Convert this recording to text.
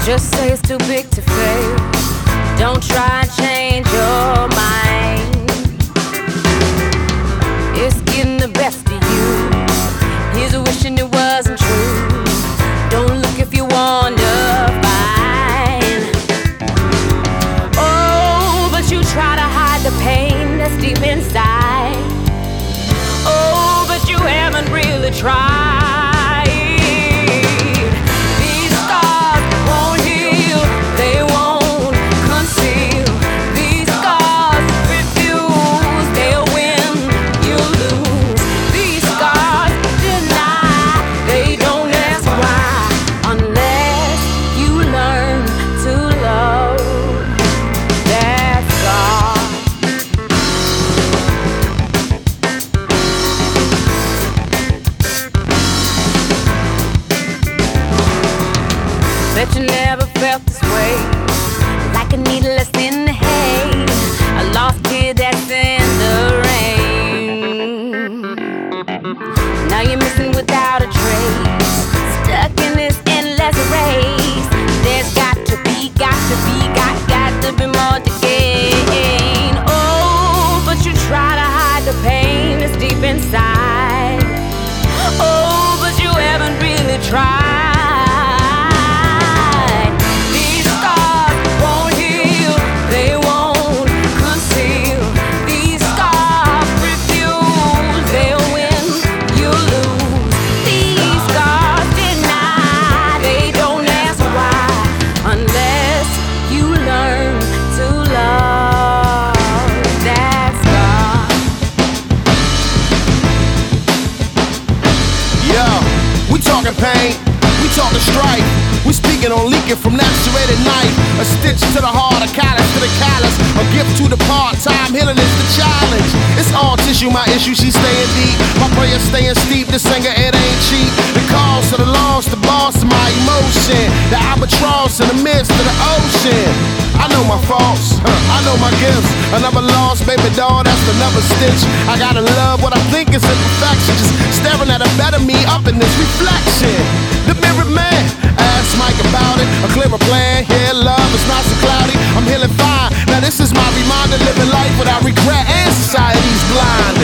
Just say it's too big to fail. Don't try and change your mind. It's getting the best of you. Here's a wishing it wasn't true. Don't look if you wonder, fine. Oh, but you try to hide the pain that's deep inside. Oh, but you haven't really tried. Bet you never felt this way, like a needle that's in the hay, a lost kid that's in the rain. Now you're missing without a trace, stuck in this endless race. There's got to be more to gain. Oh, but you try to hide the pain that's deep inside. Oh, but you haven't really tried. Pain, we talking strife. We speaking on leaking from that serrated knife. A stitch to the heart, a callus to the callus, a gift to the part. Time healing is the challenge. It's all tissue, my issue, she's staying deep. My prayer staying steep, the singer, it ain't cheap. The calls to the lost, the boss of my emotion. The albatross in the midst of the ocean. I know my faults, I know my gifts. Another lost baby doll, that's another stitch. I gotta love what I think is imperfection. Just staring at a better me up in this reflection. The mirrored man, ask Mike about it. A clearer plan, yeah, love is not so cloudy. I'm healing fine, now this is my reminder. Living life without regret and society's blind.